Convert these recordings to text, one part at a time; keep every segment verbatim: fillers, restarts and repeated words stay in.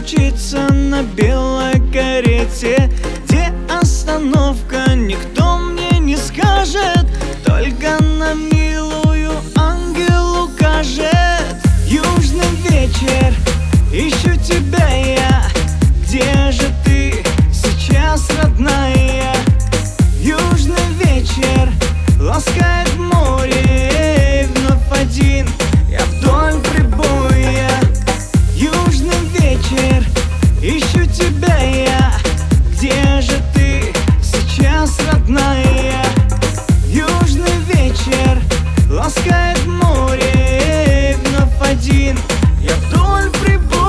мчится на белой карете. Где остановка, никто мне не скажет, только на милую ангел укажет. Южный вечер, ищу тебя я, где же ты сейчас, родная? Южный вечер ласкает море, и вновь один я вдоль прибоя. Южный вечер, ищу тебя я, где же ты сейчас, родная? Южный вечер ласкает море, и вновь один я вдоль прибоя.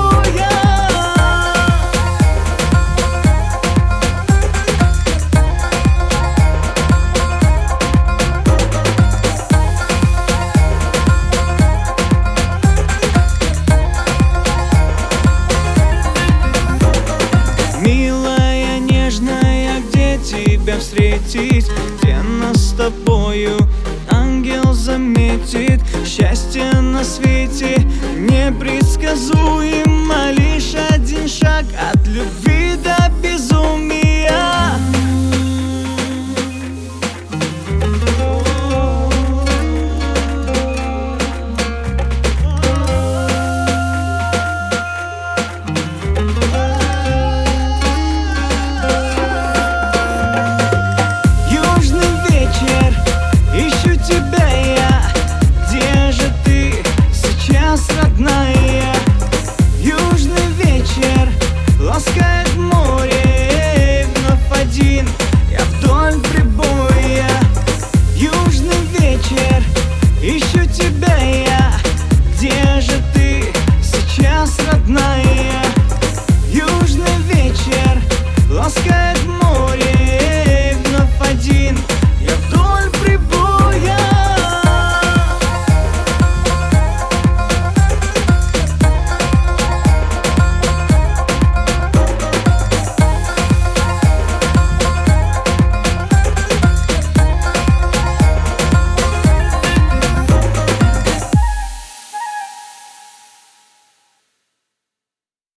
Милая, нежная, где тебя встретить? Где нас с тобою ангел заметит? Счастье на свете непредсказуемо, лишь один шаг от любви до безумия. Ищу тебя я, где же ты сейчас, родная? Южный вечер ласкает